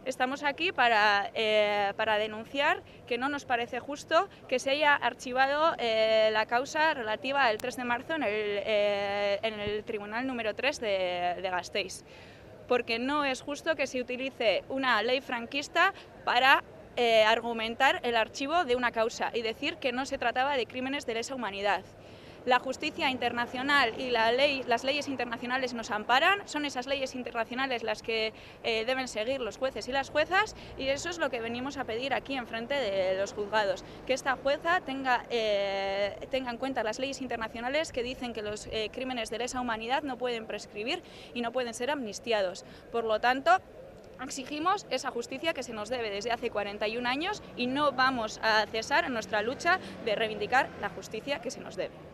Estamos aquí para denunciar que no nos parece justo que se haya archivado la causa relativa al 3 de marzo en el Tribunal número 3 de Gasteiz, porque no es justo que se utilice una ley franquista para argumentar el archivo de una causa y decir que no se trataba de crímenes de lesa humanidad. La justicia internacional y las leyes internacionales nos amparan, son esas leyes internacionales las que deben seguir los jueces y las juezas, y eso es lo que venimos a pedir aquí enfrente de los juzgados, que esta jueza tenga en cuenta las leyes internacionales que dicen que los crímenes de lesa humanidad no pueden prescribir y no pueden ser amnistiados. Por lo tanto, exigimos esa justicia que se nos debe desde hace 41 años y no vamos a cesar en nuestra lucha de reivindicar la justicia que se nos debe.